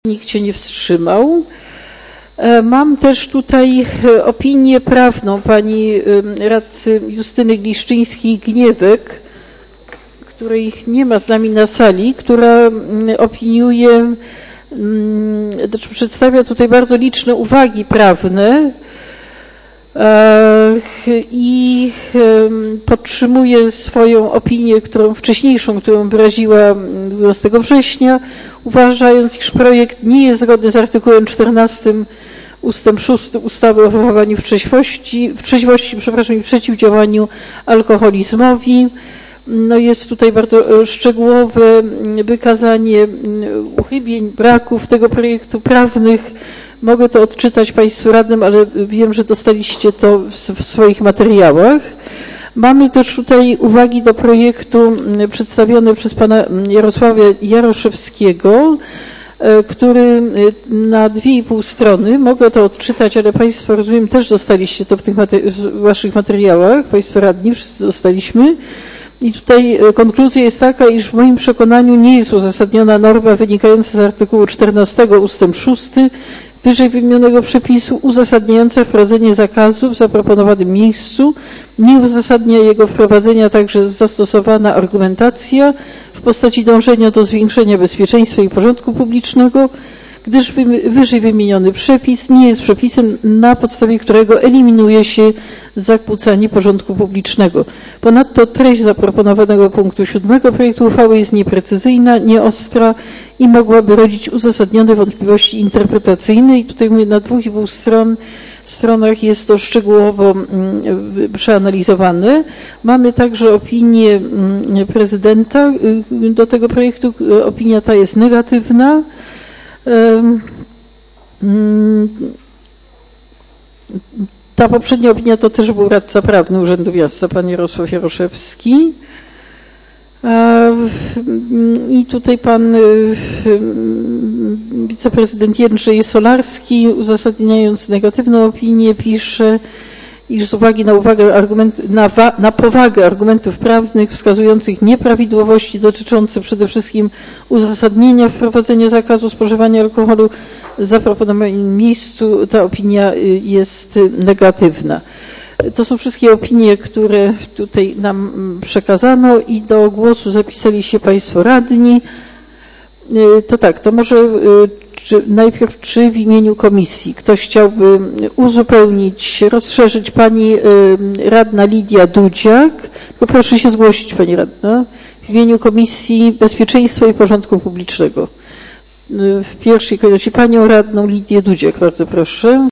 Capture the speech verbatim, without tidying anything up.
Nikt się nie wstrzymał. Mam też tutaj opinię prawną pani radcy Justyny Gliszczyńskiej-Gniewek, której nie ma z nami na sali, która opiniuje, znaczy przedstawia tutaj bardzo liczne uwagi prawne i podtrzymuje swoją opinię, którą wcześniejszą, którą wyraziła dwunastego września, uważając, iż projekt nie jest zgodny z artykułem czternastym ustęp szósty ustawy o wychowaniu w trzeźwości, w trzeźwości, przepraszam, i przeciwdziałaniu alkoholizmowi. No jest tutaj bardzo szczegółowe wykazanie uchybień, braków tego projektu prawnych. Mogę to odczytać Państwu radnym, ale wiem, że dostaliście to w swoich materiałach. Mamy też tutaj uwagi do projektu przedstawione przez pana Jarosława Jaroszewskiego, który na dwie i pół strony, mogę to odczytać, ale Państwo, rozumiem, też dostaliście to w tych materi- w Waszych materiałach, Państwo radni, wszyscy dostaliśmy. I tutaj konkluzja jest taka, iż w moim przekonaniu nie jest uzasadniona norma wynikająca z artykułu czternastego ustęp szósty wyżej wymienionego przepisu uzasadniająca wprowadzenie zakazu w zaproponowanym miejscu. Nie uzasadnia jego wprowadzenia także zastosowana argumentacja w postaci dążenia do zwiększenia bezpieczeństwa i porządku publicznego, gdyż wyżej wymieniony przepis nie jest przepisem, na podstawie którego eliminuje się zakłócanie porządku publicznego. Ponadto treść zaproponowanego punktu siódmego projektu uchwały jest nieprecyzyjna, nieostra i mogłaby rodzić uzasadnione wątpliwości interpretacyjne. I tutaj mówię, na dwóch i pół stron, stronach jest to szczegółowo przeanalizowane. Mamy także opinię prezydenta do tego projektu. Opinia ta jest negatywna. Ta poprzednia opinia to też był radca prawny Urzędu Miasta, pan Jarosław Jaroszewski. I tutaj pan wiceprezydent Jędrzej Solarski, uzasadniając negatywną opinię, pisze, iż z uwagi na, uwagę argument, na, wa, na powagę argumentów prawnych wskazujących nieprawidłowości dotyczące przede wszystkim uzasadnienia wprowadzenia zakazu spożywania alkoholu w zaproponowanym miejscu, ta opinia jest negatywna. To są wszystkie opinie, które tutaj nam przekazano i do głosu zapisali się Państwo radni. To tak, to może czy, najpierw czy w imieniu komisji ktoś chciałby uzupełnić, rozszerzyć pani radna Lidia Dudziak. Tylko proszę się zgłosić, pani radna, w imieniu Komisji Bezpieczeństwa i Porządku Publicznego. W pierwszej kolejności panią radną Lidię Dudziak, bardzo proszę.